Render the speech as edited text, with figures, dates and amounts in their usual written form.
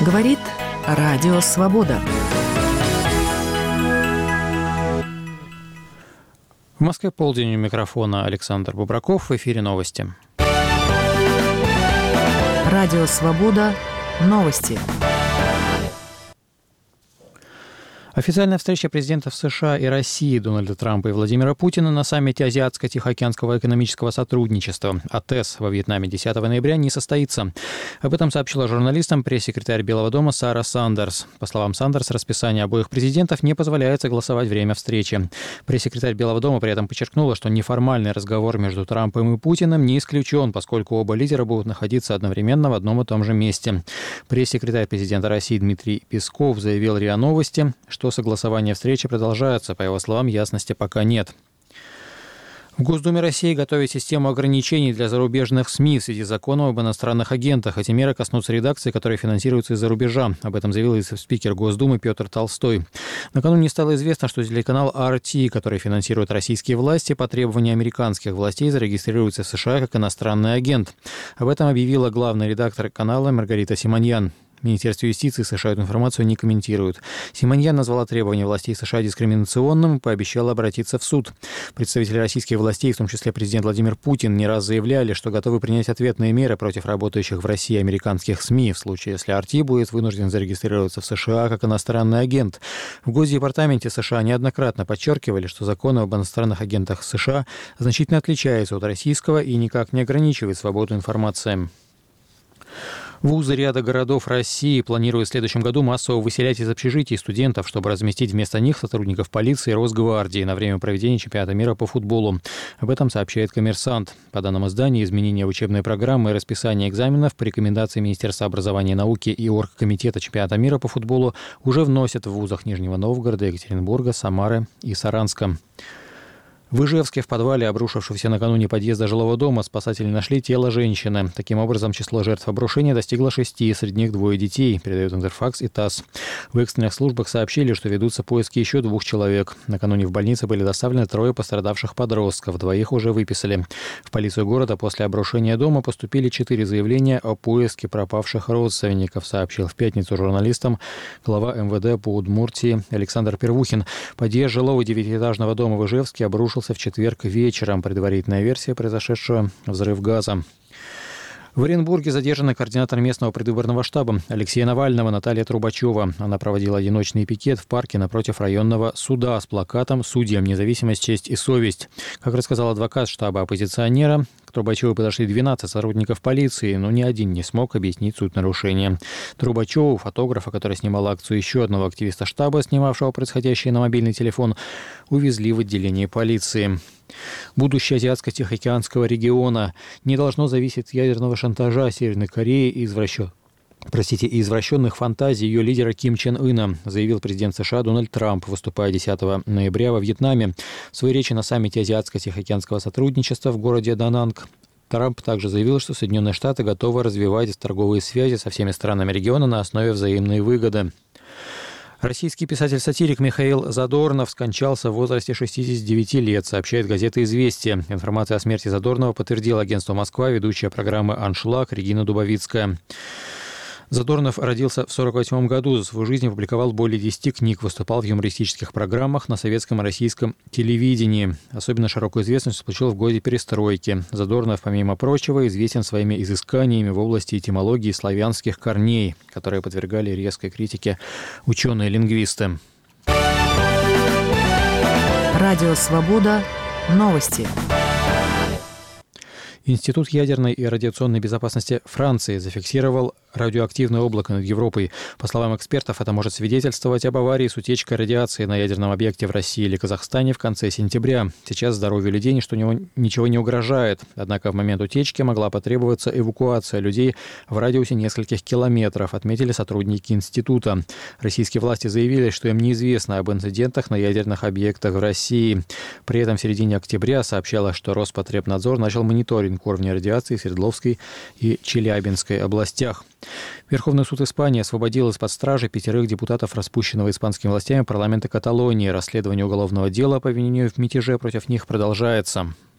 Говорит Радио Свобода. В Москве полдень, у микрофона Александр Бубраков. В эфире новости. Радио Свобода. Новости. Официальная встреча президентов США и России Дональда Трампа и Владимира Путина на саммите Азиатско-Тихоокеанского экономического сотрудничества АТЭС во Вьетнаме 10 ноября не состоится. Об этом сообщила журналистам пресс-секретарь Белого дома Сара Сандерс. По словам Сандерс, расписание обоих президентов не позволяет согласовать время встречи. Пресс-секретарь Белого дома при этом подчеркнула, что неформальный разговор между Трампом и Путиным не исключен, поскольку оба лидера будут находиться одновременно в одном и том же месте. Пресс-секретарь президента России Дмитрий Песков заявил РИА Новости, что согласование встречи продолжается. По его словам, ясности пока нет. В Госдуме России готовят систему ограничений для зарубежных СМИ в связи с законом об иностранных агентах. Эти меры коснутся редакций, которые финансируются из-за рубежа. Об этом заявил спикер Госдумы Петр Толстой. Накануне стало известно, что телеканал RT, который финансирует российские власти, по требованию американских властей зарегистрируется в США как иностранный агент. Об этом объявила главный редактор канала Маргарита Симоньян. Министерство юстиции США эту информацию не комментирует. Симоньян назвала требования властей США дискриминационным и пообещала обратиться в суд. Представители российских властей, в том числе президент Владимир Путин, не раз заявляли, что готовы принять ответные меры против работающих в России американских СМИ в случае, если RT будет вынужден зарегистрироваться в США как иностранный агент. В Госдепартаменте США неоднократно подчеркивали, что законы об иностранных агентах США значительно отличаются от российского и никак не ограничивают свободу информации. Вузы ряда городов России планируют в следующем году массово выселять из общежитий студентов, чтобы разместить вместо них сотрудников полиции и Росгвардии на время проведения чемпионата мира по футболу. Об этом сообщает «Коммерсант». По данным издания, изменения в учебной программы и расписание экзаменов по рекомендации Министерства образования и науки и Оргкомитета чемпионата мира по футболу уже вносят в вузах Нижнего Новгорода, Екатеринбурга, Самары и Саранска. В Ижевске в подвале обрушившегося накануне подъезда жилого дома спасатели нашли тело женщины. Таким образом, число жертв обрушения достигло 6, среди них 2 детей, передает Интерфакс и ТАСС. В экстренных службах сообщили, что ведутся поиски еще 2 человек. Накануне в больнице были доставлены 3 пострадавших подростков, 2 уже выписали. В полицию города после обрушения дома поступили 4 заявления о поиске пропавших родственников, сообщил в пятницу журналистам глава МВД по Удмуртии Александр Первухин. Подъезд жилого 9-этажного дома в Ижевске обрушился в четверг вечером. Предварительная версия произошедшего — взрыв газа. В Оренбурге задержана координатор местного предвыборного штаба Алексея Навального Наталья Трубачева. Она проводила одиночный пикет в парке напротив районного суда с плакатом «Судьям независимость, честь и совесть». Как рассказал адвокат штаба оппозиционера, к Трубачеву подошли 12 сотрудников полиции, но ни один не смог объяснить суть нарушения. Трубачеву, фотографа, который снимал акцию еще одного активиста штаба, снимавшего происходящее на мобильный телефон, увезли в отделение полиции. Будущее Азиатско-Тихоокеанского региона не должно зависеть от ядерного шантажа Северной Кореи и извращенных фантазий ее лидера Ким Чен Ына, заявил президент США Дональд Трамп, выступая 10 ноября во Вьетнаме. В своей речи на саммите Азиатско-Тихоокеанского сотрудничества в городе Дананг Трамп также заявил, что Соединенные Штаты готовы развивать торговые связи со всеми странами региона на основе взаимной выгоды. Российский писатель-сатирик Михаил Задорнов скончался в возрасте 69 лет, сообщает газета «Известия». Информацию о смерти Задорнова подтвердила агентство «Москва», ведущая программы «Аншлаг» Регина Дубовицкая. Задорнов родился в 1948 году. За свою жизнь опубликовал более 10 книг, выступал в юмористических программах на советском и российском телевидении. Особенно широкую известность получил в годы перестройки. Задорнов, помимо прочего, известен своими изысканиями в области этимологии славянских корней, которые подвергали резкой критике ученые-лингвисты. Радио «Свобода». Новости. Институт ядерной и радиационной безопасности Франции зафиксировал радиоактивное облако над Европой. По словам экспертов, это может свидетельствовать об аварии с утечкой радиации на ядерном объекте в России или Казахстане в конце сентября. Сейчас здоровью людей ничего не угрожает. Однако в момент утечки могла потребоваться эвакуация людей в радиусе нескольких километров, отметили сотрудники института. Российские власти заявили, что им неизвестно об инцидентах на ядерных объектах в России. При этом в середине октября сообщалось, что Роспотребнадзор начал мониторинг уровня радиации в Свердловской и Челябинской областях. Верховный суд Испании освободил из-под стражи 5 депутатов распущенного испанскими властями парламента Каталонии. Расследование уголовного дела по обвинению в мятеже против них продолжается.